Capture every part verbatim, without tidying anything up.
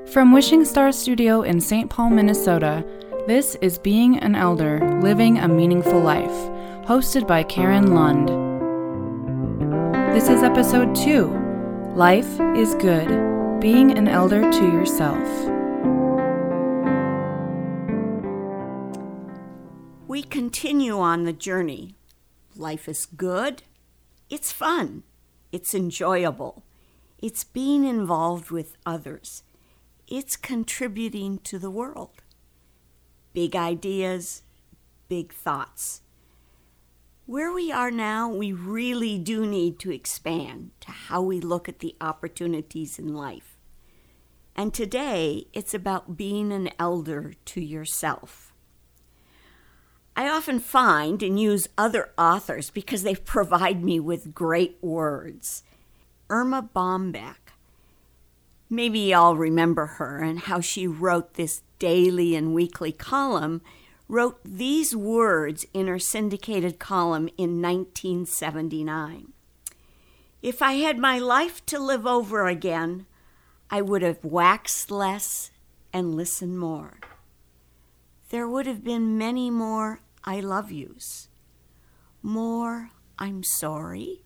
From Wishing Star Studio in Saint Paul, Minnesota, this is Being an Elder, Living a Meaningful Life, hosted by Karen Lund. This is episode two, Life is Good, Being an Elder to Yourself. We continue on the journey. Life is good, it's fun, it's enjoyable, it's being involved with others. It's contributing to the world. Big ideas, big thoughts. Where we are now, we really do need to expand to how we look at the opportunities in life. And today, it's about being an elder to yourself. I often find and use other authors because they provide me with great words. Erma Bombeck. Maybe y'all remember her and how she wrote this daily and weekly column, wrote these words in her syndicated column in nineteen seventy-nine. If I had my life to live over again, I would have waxed less and listened more. There would have been many more I love yous, more I'm sorry,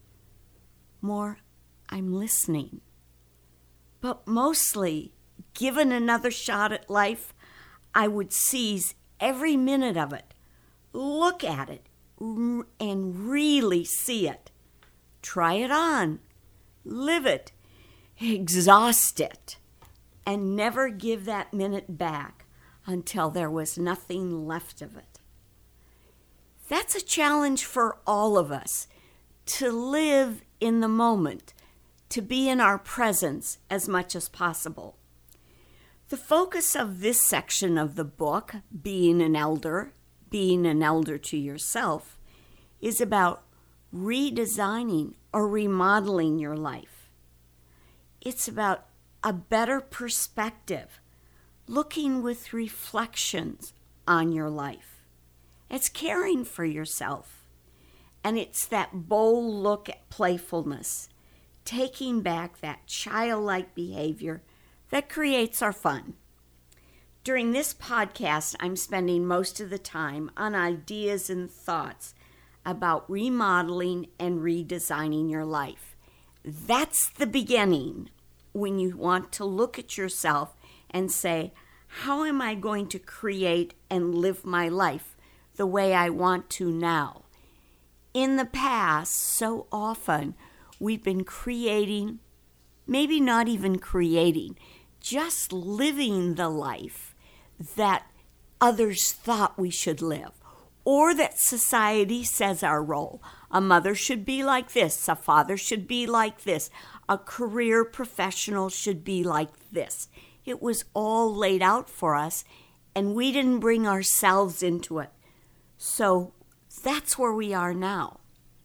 more I'm listening. But mostly, given another shot at life, I would seize every minute of it, look at it, r- and really see it. Try it on, live it, exhaust it, and never give that minute back until there was nothing left of it. That's a challenge for all of us, to live in the moment, to be in our presence as much as possible. The focus of this section of the book, Being an Elder, Being an Elder to Yourself, is about redesigning or remodeling your life. It's about a better perspective, looking with reflections on your life. It's caring for yourself, and it's that bold look at playfulness, taking back that childlike behavior that creates our fun. During this podcast, I'm spending most of the time on ideas and thoughts about remodeling and redesigning your life. That's the beginning when you want to look at yourself and say, how am I going to create and live my life the way I want to now? In the past, so often, we've been creating, maybe not even creating, just living the life that others thought we should live, or that society says our role. A mother should be like this, a father should be like this, a career professional should be like this. It was all laid out for us, and we didn't bring ourselves into it. So that's where we are now.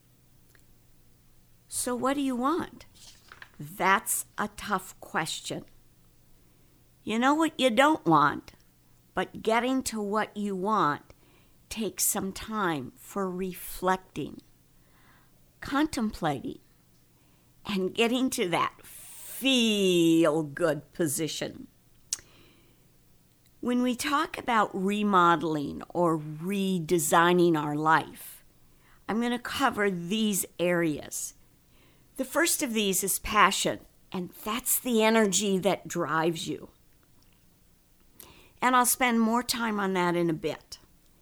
So what do you want? That's a tough question. You know what you don't want, but getting to what you want takes some time for reflecting, contemplating, and getting to that feel-good position. When we talk about remodeling or redesigning our life, I'm going to cover these areas. The first of these is passion, and that's the energy that drives you. And I'll spend more time on that in a bit.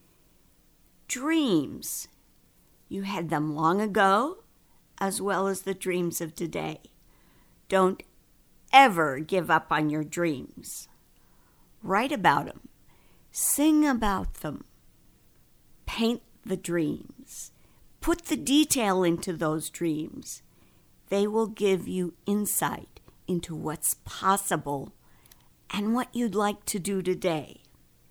Dreams. You had them long ago, as well as the dreams of today. Don't ever give up on your dreams. Write about them. Sing about them. Paint the dreams. Put the detail into those dreams. They will give you insight into what's possible and what you'd like to do today.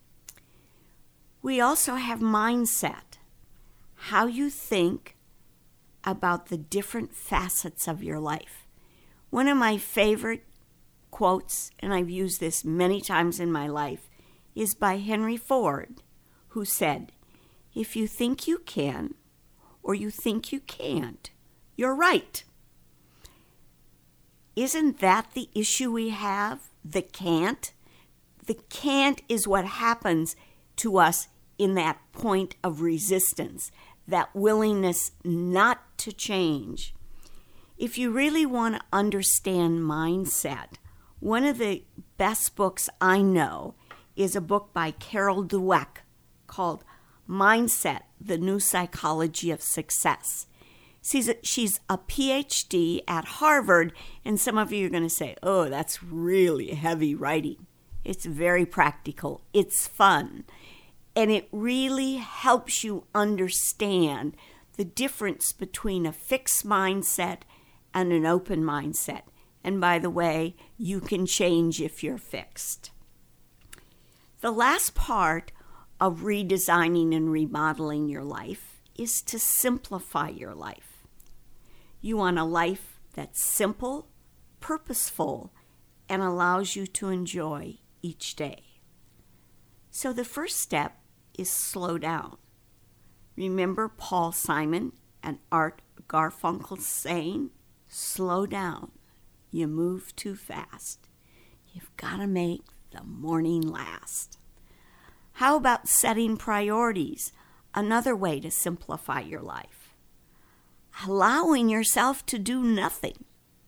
We also have mindset, how you think about the different facets of your life. One of my favorite quotes, and I've used this many times in my life, is by Henry Ford, who said, "If you think you can or you think you can't, you're right." Isn't that the issue we have? the can't. The can't is what happens to us in that point of resistance, that willingness not to change. If you really want to understand mindset, one of the best books I know is a book by Carol Dweck called Mindset, The New Psychology of Success. She's a, she's a P H D at Harvard, and some of you are going to say, oh, that's really heavy writing. It's very practical. It's fun. And it really helps you understand the difference between a fixed mindset and an open mindset. And by the way, you can change if you're fixed. The last part of redesigning and remodeling your life is to simplify your life. You want a life that's simple, purposeful, and allows you to enjoy each day. So the first step is slow down. Remember Paul Simon and Art Garfunkel's saying, slow down. You move too fast. You've got to make the morning last. How about setting priorities? Another way to simplify your life. Allowing yourself to do nothing.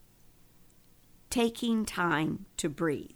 Taking time to breathe.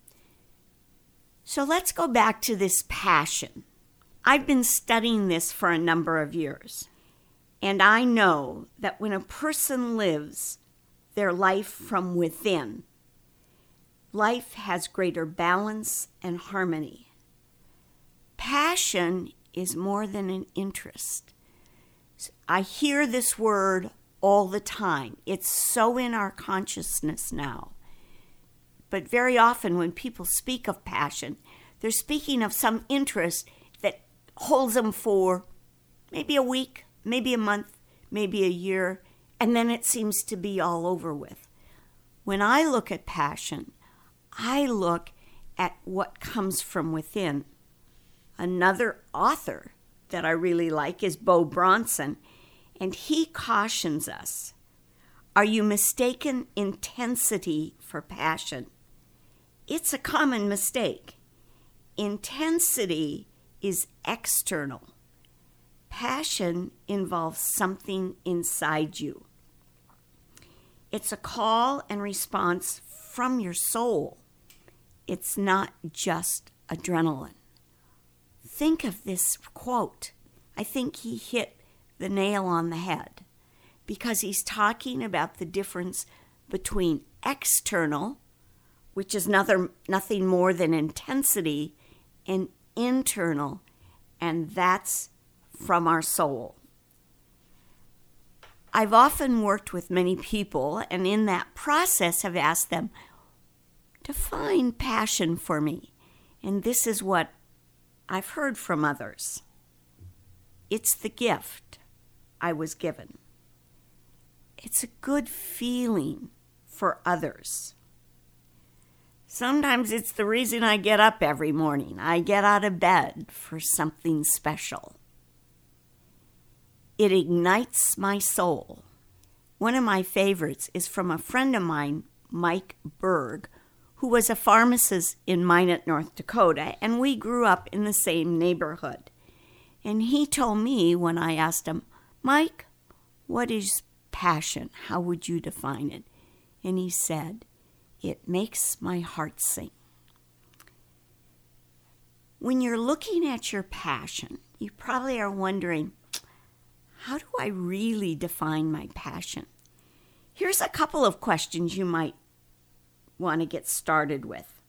So let's go back to this passion. I've been studying this for a number of years, and I know that when a person lives their life from within, life has greater balance and harmony. Passion is more than an interest. I hear this word all the time. It's so in our consciousness now. But very often when people speak of passion, they're speaking of some interest that holds them for maybe a week, maybe a month, maybe a year, and then it seems to be all over with. When I look at passion, I look at what comes from within. Another author that I really like is Bo Bronson, and he cautions us, are you mistaken intensity for passion? It's a common mistake. Intensity is external. Passion involves something inside you. It's a call and response from your soul. It's not just adrenaline. Think of this quote. I think he hit the nail on the head because he's talking about the difference between external, which is another, nothing more than intensity, and internal, and that's from our soul. I've often worked with many people, and in that process have asked them, define passion for me. And this is what I've heard from others. It's the gift I was given. It's a good feeling for others. Sometimes it's the reason I get up every morning. I get out of bed for something special. It ignites my soul. One of my favorites is from a friend of mine, Mike Berg, who was a pharmacist in Minot, North Dakota, and we grew up in the same neighborhood. And he told me when I asked him, Mike, what is passion? How would you define it? And he said, it makes my heart sing. When you're looking at your passion, you probably are wondering, how do I really define my passion? Here's a couple of questions you might want to get started with.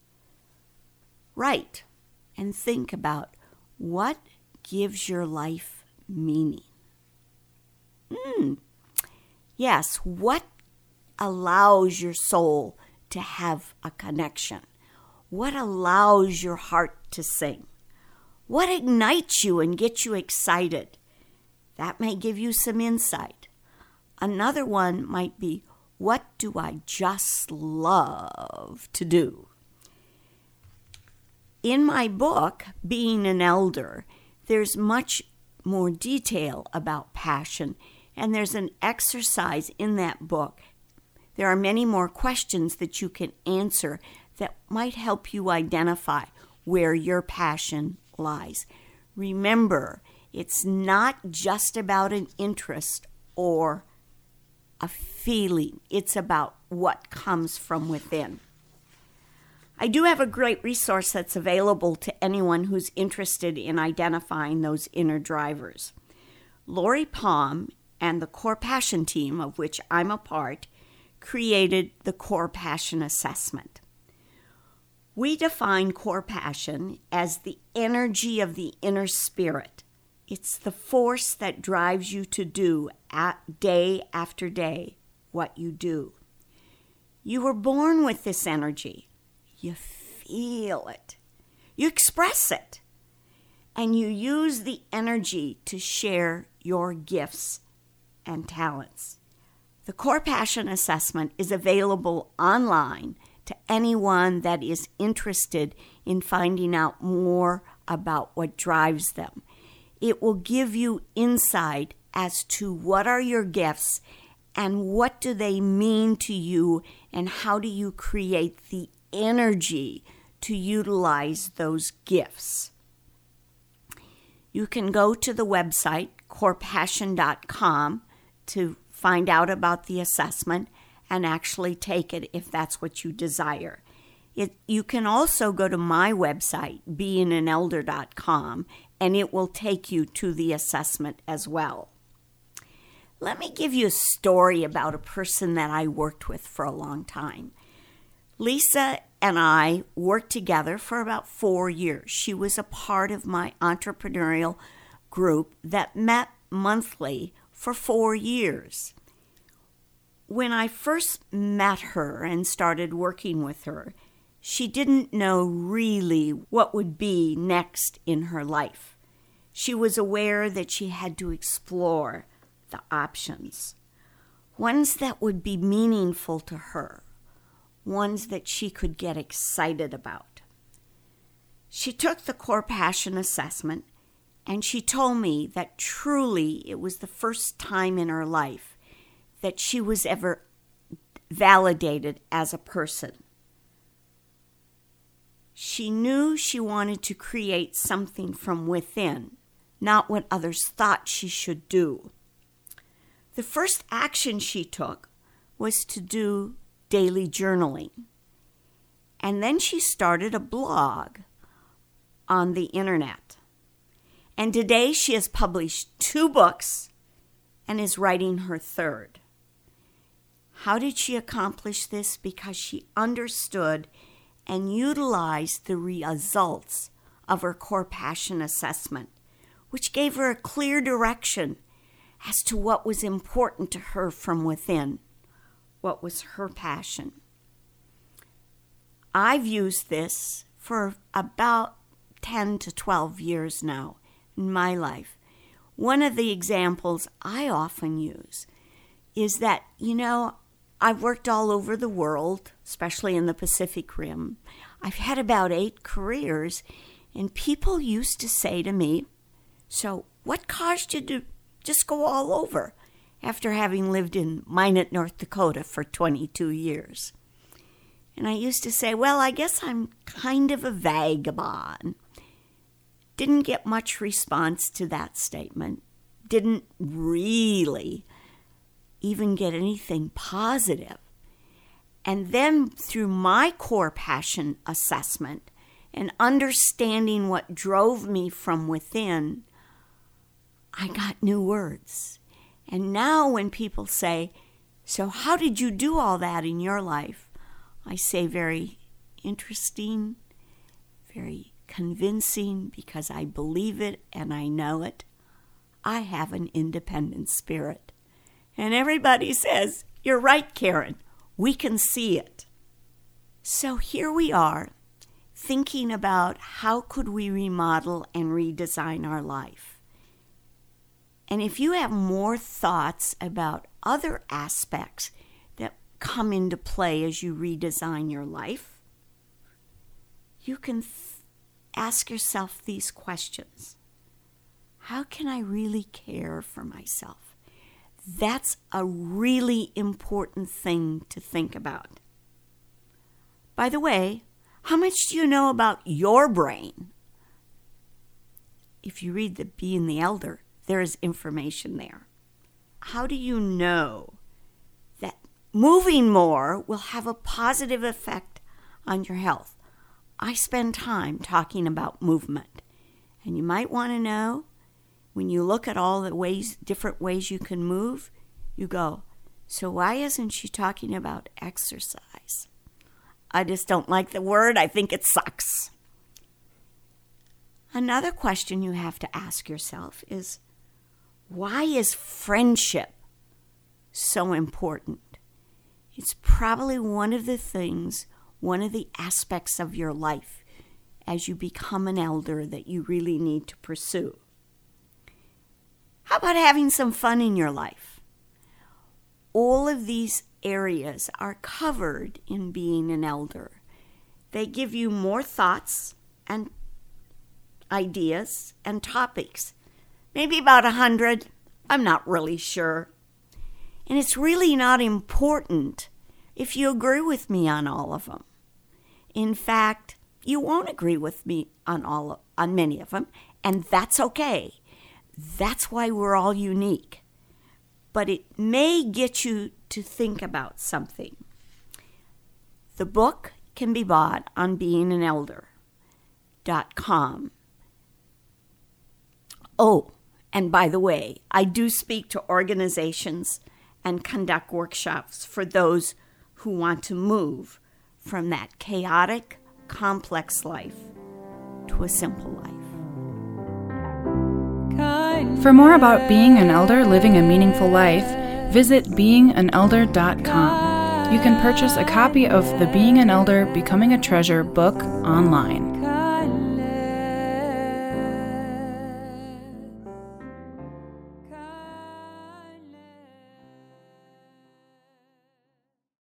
Write and think about what gives your life meaning. Mm. Yes, what allows your soul to have a connection? What allows your heart to sing? What ignites you and gets you excited? That may give you some insight. Another one might be, what do I just love to do? In my book, Being an Elder, there's much more detail about passion, and there's an exercise in that book. There are many more questions that you can answer that might help you identify where your passion lies. Remember, it's not just about an interest or a feeling. It's about what comes from within. I do have a great resource that's available to anyone who's interested in identifying those inner drivers. Lori Palm and the Core Passion team, of which I'm a part, created the Core Passion Assessment. We define core passion as the energy of the inner spirit. It's the force that drives you to do at day after day what you do. You were born with this energy. You feel it. You express it. And you use the energy to share your gifts and talents. The Core Passion Assessment is available online to anyone that is interested in finding out more about what drives them. It will give you insight as to what are your gifts and what do they mean to you and how do you create the energy to utilize those gifts. You can go to the website core passion dot com to find out about the assessment and actually take it if that's what you desire. It, you can also go to my website, being an elder dot com, and it will take you to the assessment as well. Let me give you a story about a person that I worked with for a long time. Lisa and I worked together for about four years. She was a part of my entrepreneurial group that met monthly for four years. When I first met her and started working with her, she didn't know really what would be next in her life. She was aware that she had to explore the options, ones that would be meaningful to her, ones that she could get excited about. She took the Core Passion Assessment, and she told me that truly it was the first time in her life that she was ever validated as a person. She knew she wanted to create something from within, not what others thought she should do. The first action she took was to do daily journaling. And then she started a blog on the internet. And today she has published two books and is writing her third. How did she accomplish this? Because she understood and utilized the results of her Core Passion Assessment, which gave her a clear direction as to what was important to her from within, what was her passion. I've used this for about ten to twelve years now in my life. One of the examples I often use is that, you know, I've worked all over the world, especially in the Pacific Rim. I've had about eight careers, and people used to say to me, so what caused you to just go all over after having lived in Minot, North Dakota for twenty-two years? And I used to say, well, I guess I'm kind of a vagabond. Didn't get much response to that statement. Didn't really even get anything positive. And then through my Core Passion Assessment and understanding what drove me from within, I got new words. And now when people say, so how did you do all that in your life? I say very interesting, very convincing, because I believe it and I know it. I have an independent spirit. And everybody says, you're right, Karen. We can see it. So here we are, thinking about how could we remodel and redesign our life. And if you have more thoughts about other aspects that come into play as you redesign your life, you can th- ask yourself these questions. How can I really care for myself? That's a really important thing to think about. By the way, how much do you know about your brain? If you read the Being the Elder, there is information there. How do you know that moving more will have a positive effect on your health? I spend time talking about movement. And you might want to know, when you look at all the ways, different ways you can move, you go, so why isn't she talking about exercise? I just don't like the word. I think it sucks. Another question you have to ask yourself is, why is friendship so important? It's probably one of the things, one of the aspects of your life as you become an elder that you really need to pursue. How about having some fun in your life? All of these areas are covered in Being an Elder. They give you more thoughts and ideas and topics. Maybe about a hundred. I'm not really sure. And it's really not important if you agree with me on all of them. In fact, you won't agree with me on all of, on many of them, and that's okay. That's why we're all unique. But it may get you to think about something. The book can be bought on being an elder dot com. Oh, and by the way, I do speak to organizations and conduct workshops for those who want to move from that chaotic, complex life to a simple life. For more about being an elder living a meaningful life, visit being an elder dot com. You can purchase a copy of the Being an Elder, Becoming a Treasure book online.